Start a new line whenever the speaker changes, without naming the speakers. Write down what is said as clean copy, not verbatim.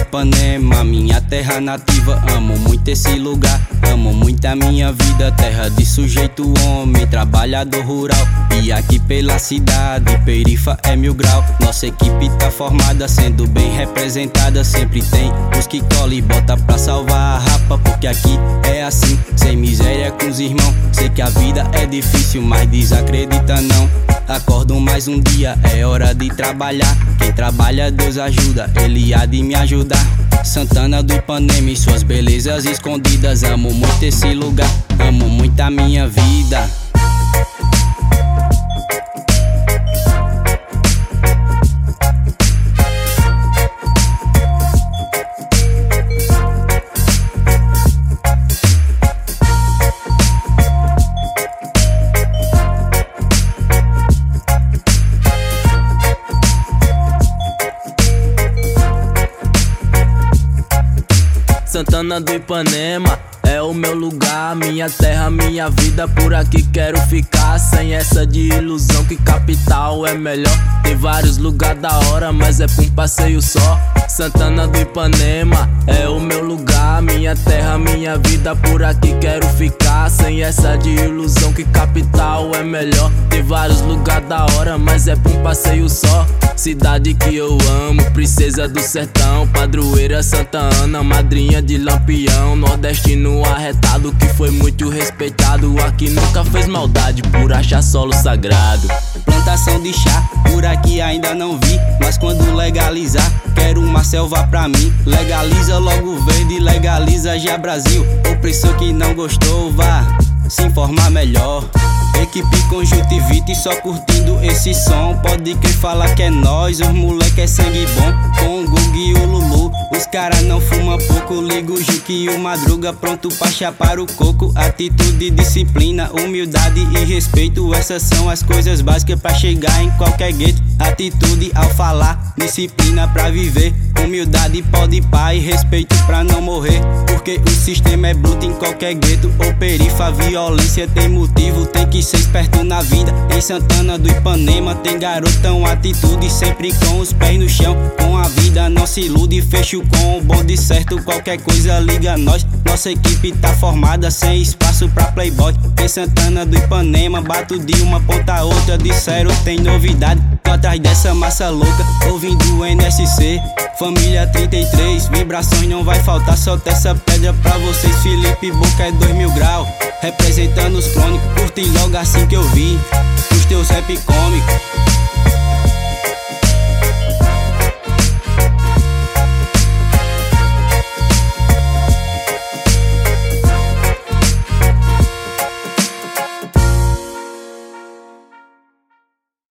Ipanema, minha terra nativa. Amo muito esse lugar, amo muito a minha vida. Terra de sujeito homem, trabalhador rural. E aqui pela cidade, perifa é 1000 grau. Nossa equipe tá formada, sendo bem representada. Sempre tem os que colam e bota pra salvar a rapa. Porque aqui é assim, sem miséria com os irmãos. Sei que a vida é difícil, mas desacredita não. Acordo mais um dia, é hora de trabalhar. Quem trabalha Deus ajuda, Ele há de me ajudar. Santana do Ipanema e suas belezas escondidas. Amo muito esse lugar, amo muito a minha vida.
Santana do Ipanema é o meu lugar, minha terra, minha vida. Por aqui quero ficar, sem essa de ilusão que capital é melhor. Tem vários lugares da hora, mas é pra um passeio só. Santana do Ipanema é o meu lugar, minha terra, minha vida. Por aqui quero ficar, sem essa de ilusão que capital é melhor. Tem vários lugares da hora, mas é pra um passeio só. Cidade que eu amo, princesa do sertão, padroeira Santa Ana, madrinha de Lampião. Nordestino arretado que foi muito respeitado. Aqui nunca fez maldade por achar solo sagrado.
Plantação de chá, por aqui ainda não vi. Mas quando legalizar, quero uma selva pra mim. Legaliza logo verde, legaliza já Brasil. O preço que não gostou, vá se informar melhor. Equipe conjuntivite só curtindo esse som. Pode quem fala que é nós, os moleque é sangue bom. Com o Gug e o Lulu, os cara não fuma pouco. Liga o Juque e o Madruga, pronto pra chapar o coco. Atitude, disciplina, humildade e respeito. Essas são as coisas básicas pra chegar em qualquer gueto. Atitude ao falar, disciplina pra viver. Humildade, pode pá e respeito pra não morrer. Porque o sistema é bruto em qualquer gueto ou perifa. Violência tem motivo, tem que ser esperto na vida. Em Santana do Ipanema tem garotão, atitude sempre com os pés no chão. Com a vida não se ilude, fecho com o bonde certo. Qualquer coisa liga nós, nossa equipe tá formada, sem espaço pra playboy. Em Santana do Ipanema bato de uma ponta a outra. Disseram tem novidade, tô atrás dessa massa louca, ouvindo o NSC. Família 33, vibrações não vai faltar. Solta essa pedra pra vocês, Felipe Boca é 2000 grau. Representando os crônicos, curti logo assim que eu vi os teus rap cômicos.